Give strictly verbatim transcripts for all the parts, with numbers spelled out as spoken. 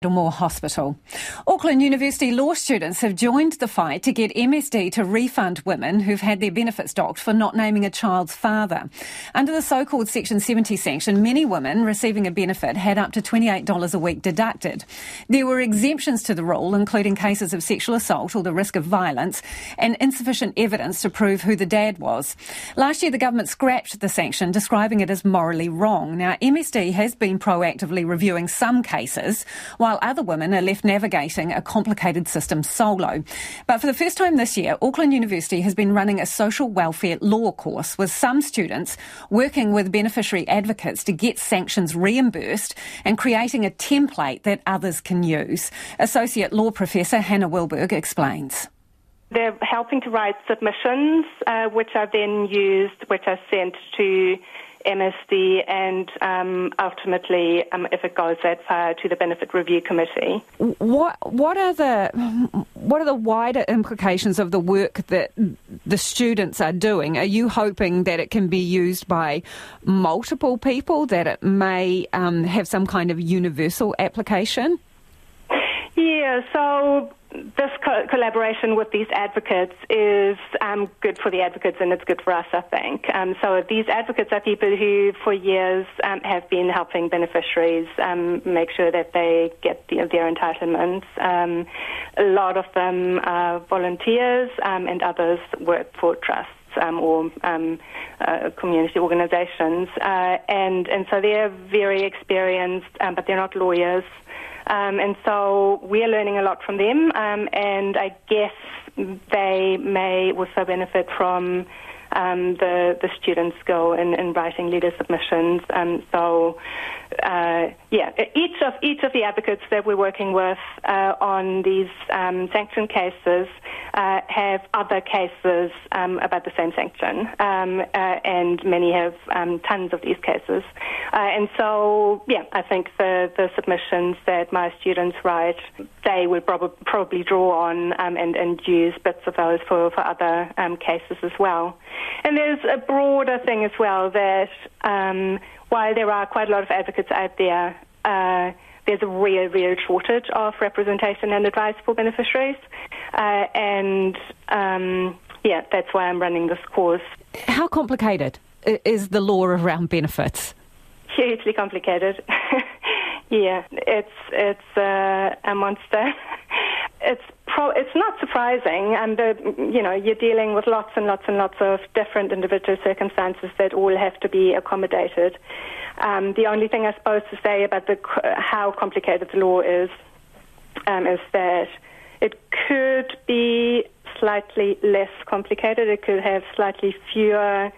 Moore Hospital. Auckland University law students have joined the fight to get M S D to refund women who've had their benefits docked for not naming a child's father. Under the so-called Section seventy sanction, many women receiving a benefit had up to twenty-eight dollars a week deducted. There were exemptions to the rule, including cases of sexual assault or the risk of violence, and insufficient evidence to prove who the dad was. Last year, the government scrapped the sanction, describing it as morally wrong. Now, M S D has been proactively reviewing some cases, while other women are left navigating a complicated system solo. But for the first time this year, Auckland University has been running a social welfare law course with some students working with beneficiary advocates to get sanctions reimbursed and creating a template that others can use. Associate Law Professor Hannah Wilberg explains. They're helping to write submissions, uh, which are then used, which are sent to M S D and um, ultimately, um, if it goes that far, to the Benefit Review Committee. What what are the what are the wider implications of the work that the students are doing? Are you hoping that it can be used by multiple people, that it may um, have some kind of universal application? Yeah, so this co- collaboration with these advocates is um, good for the advocates and it's good for us, I think. Um, so these advocates are people who for years um, have been helping beneficiaries um, make sure that they get the, their entitlements. Um, a lot of them are volunteers um, and others work for trusts. Um, or um, uh, community organisations, uh, and and so they're very experienced, um, but they're not lawyers, um, and so we're learning a lot from them, um, and I guess they may also benefit from um, the the students' skill in, in writing legal submissions. Um, so. Uh, yeah, each of each of the advocates that we're working with uh, on these um, sanction cases uh, have other cases um, about the same sanction, um, uh, and many have um, tons of these cases. Uh, and so, yeah, I think the, the submissions that my students write, they will prob- probably draw on um, and, and use bits of those for, for other um, cases as well. And there's a broader thing as well that um, while there are quite a lot of advocates out there, uh, there's a real, real shortage of representation and advice for beneficiaries. Uh, and, um, yeah, that's why I'm running this course. How complicated is the law around benefits? Hugely complicated. Yeah, it's it's uh, a monster. It's pro- it's not surprising, and the, you know you're dealing with lots and lots and lots of different individual circumstances that all have to be accommodated. Um, the only thing I suppose to say about the how complicated the law is um, is that it could be slightly less complicated. It could have slightly fewer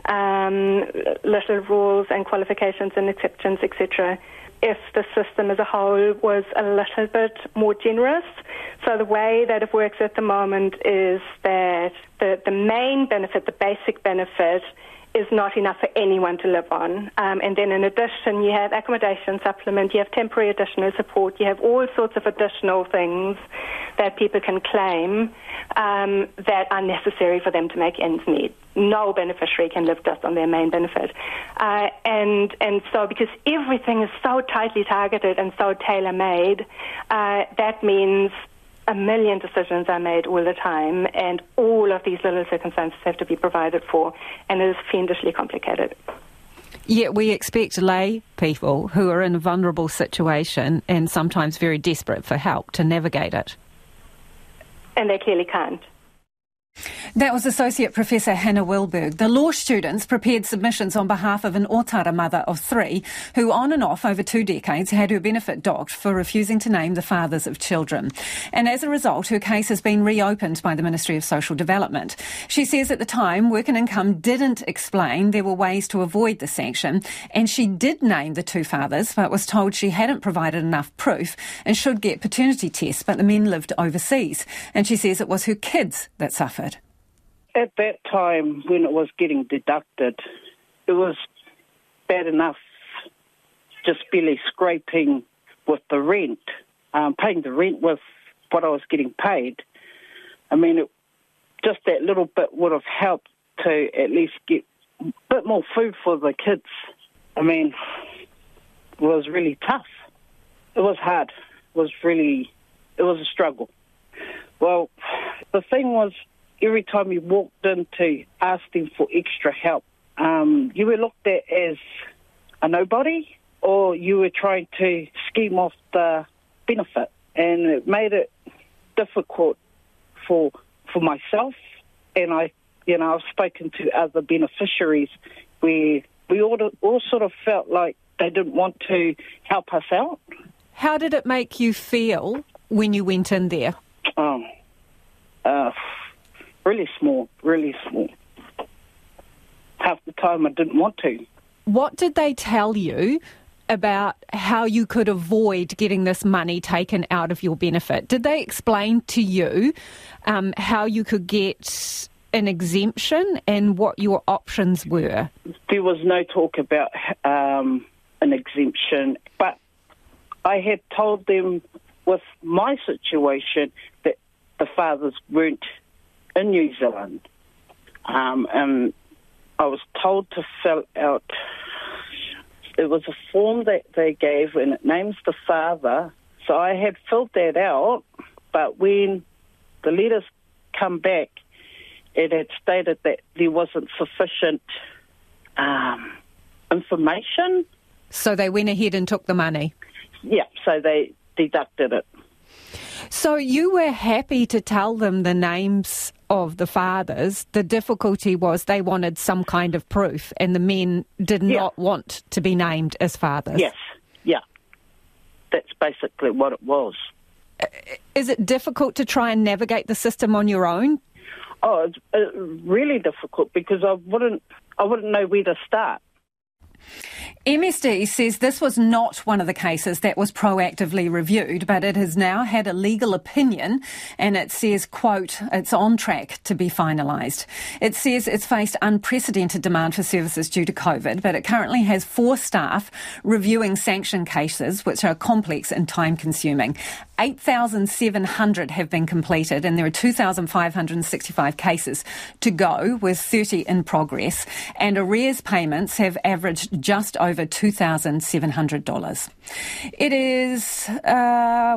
um, little rules and qualifications and exceptions, et cetera, if the system as a whole was a little bit more generous. So the way that it works at the moment is that the, the main benefit, the basic benefit, is not enough for anyone to live on. Um, and then in addition, you have accommodation supplement, you have temporary additional support, you have all sorts of additional things that people can claim um, that are necessary for them to make ends meet. No beneficiary can live just on their main benefit. Uh, and and so because everything is so tightly targeted and so tailor-made, uh, that means a million decisions are made all the time, and all of these little circumstances have to be provided for, and it is fiendishly complicated. Yet we expect lay people who are in a vulnerable situation and sometimes very desperate for help to navigate it. And they clearly can't. That was Associate Professor Hannah Wilberg. The law students prepared submissions on behalf of an Otara mother of three who on and off over two decades had her benefit docked for refusing to name the fathers of children. And as a result, her case has been reopened by the Ministry of Social Development. She says at the time, Work and Income didn't explain there were ways to avoid the sanction, and she did name the two fathers but was told she hadn't provided enough proof and should get paternity tests, but the men lived overseas. And she says it was her kids that suffered. At that time, when it was getting deducted, it was bad enough just barely scraping with the rent, um, paying the rent with what I was getting paid. I mean, it, just that little bit would have helped to at least get a bit more food for the kids. I mean, it was really tough. It was hard. It was really, it was a struggle. Well, the thing was, every time you walked in to ask them for extra help, um, you were looked at as a nobody, or you were trying to scheme off the benefit. And it made it difficult for for myself. And I, you know, I've spoken to other beneficiaries where we all, all sort of felt like they didn't want to help us out. How did it make you feel when you went in there? Oh, uh, really small, really small. Half the time I didn't want to. What did they tell you about how you could avoid getting this money taken out of your benefit? Did they explain to you um, how you could get an exemption and what your options were? There was no talk about um, an exemption, but I had told them with my situation that the fathers weren't in New Zealand. Um, and I was told to fill out, it was a form that they gave and it names the father. So I had filled that out, but when the letters come back, it had stated that there wasn't sufficient um, information. So they went ahead and took the money? Yeah, so they deducted it. So you were happy to tell them the names of the fathers. The difficulty was they wanted some kind of proof, and the men did yeah. not want to be named as fathers. Yes, yeah. That's basically what it was. Is it difficult to try and navigate the system on your own? Oh, it's uh, really difficult because I wouldn't, I wouldn't know where to start. M S D says this was not one of the cases that was proactively reviewed, but it has now had a legal opinion and it says, quote, it's on track to be finalised. It says it's faced unprecedented demand for services due to COVID, but it currently has four staff reviewing sanction cases, which are complex and time-consuming. eight thousand seven hundred have been completed and there are two thousand five hundred sixty-five cases to go, with thirty in progress, and arrears payments have averaged just over two thousand seven hundred dollars. It is... Uh,